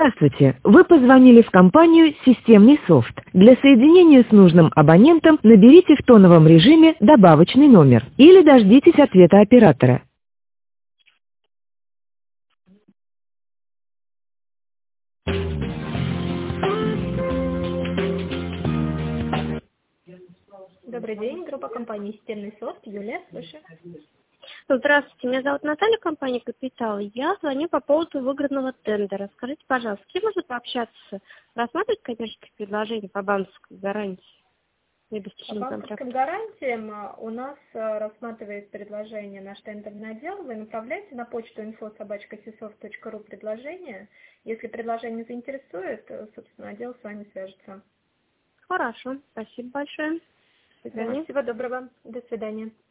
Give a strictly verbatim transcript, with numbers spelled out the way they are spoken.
Здравствуйте! Вы позвонили в компанию «Системный софт». Для соединения с нужным абонентом наберите в тоновом режиме добавочный номер или дождитесь ответа оператора. Добрый день, группа компании «Системный софт». Юлия, слушаю. Здравствуйте, меня зовут Наталья, компания «Капитал». Я звоню по поводу выигранного тендера. Скажите, пожалуйста, с кем можно пообщаться? Рассматривать коммерческие предложения по банковской гарантии? По банковским гарантиям у нас рассматривает предложение наш тендерный отдел. Вы направляете на почту инфо собака сисофт точка ру предложение. Если предложение заинтересует, собственно, отдел с вами свяжется. Хорошо, спасибо большое. До свидания. Всего доброго. До свидания.